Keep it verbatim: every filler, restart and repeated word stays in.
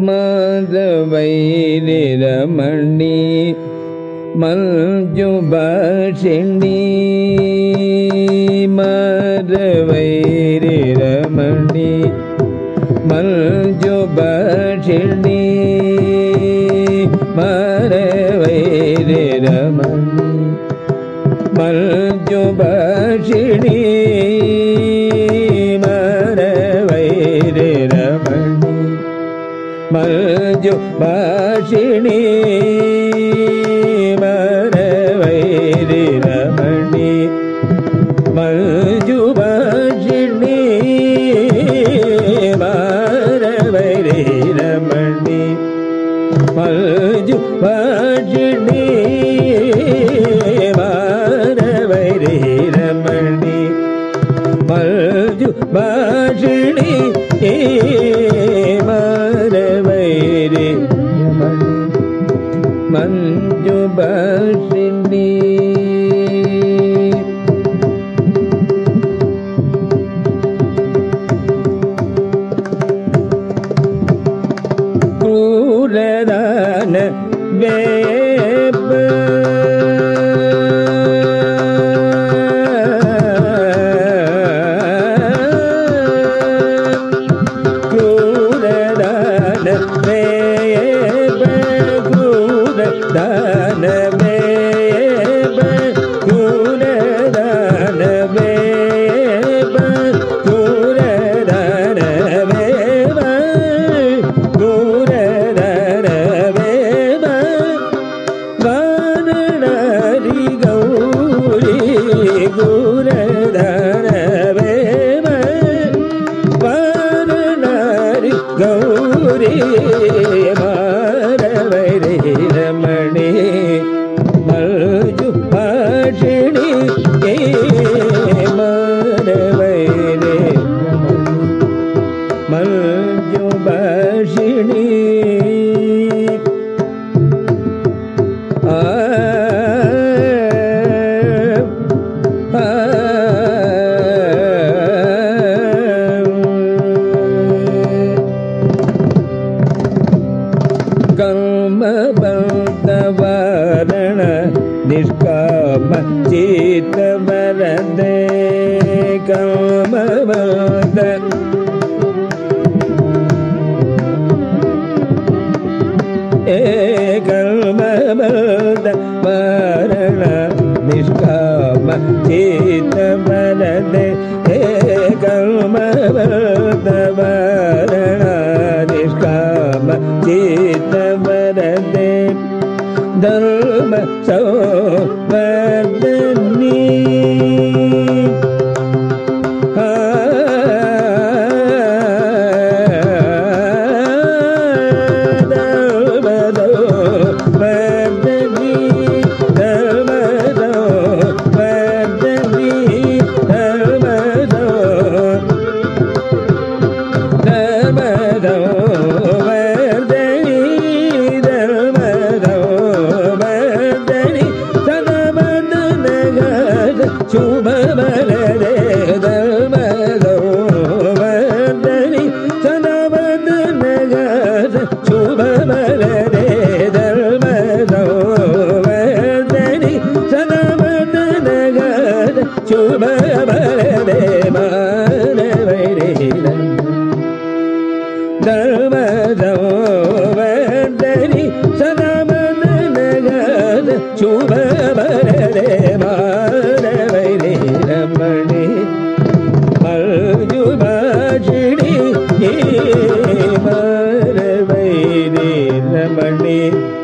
மாதவைரி ரமணி மல்ஜுபாஷிணி மாதவைரி ரமணி மல்ஜுபாஷிணி மாதவைரி ரமணி மல்ஜுபாஷிணி மாதவைரி ரமணி மல்ஜுபாஷிணி மாதவைரி ரமணி மல்ஜுபாஷிணி மாதவைரி ரமணி மல்ஜுபாஷிணி மாதவைரி ரமணி மல்ஜுபாஷிணி மாதவைரி ரமணி மல்ஜுபாஷிணி கூரதான வேப்ப கூரதான வேப்ப கூரதான வேப்ப கூரதான வேப்ப கூரதான வேப்ப கூரதான வேப்ப வாரணாரி கௌரி கூரதான வேப்ப வாரணாரி கௌரி மாதவைரி ரமணி மல்ஜுபாஷிணி மாதவைரி மல்ஜுபாஷிணி ஆ ஆ கர்மபந்தவாரண நிஷ்காம சித்தவரதே கர்மபந்த ஏ கர்மபந்தவாரண நிஷ்காம சித்தவரதே ஏ கர்மபந்தவாரண நிஷ்காம சித்தவரதே தர்ம சௌவர்தனி சுபமலரே தர்மதோ வர்தனி சனவத நகர சுபமலரே தர்மதோ வர்தனி சனவத நகர சுபமலரே மாதவைரி தர்மதோ வர்தனி சனவத நகர சுபமலரே மாதவைரி ரமணி மல்ஜுபாஷிணி மாதவைரி ரமணி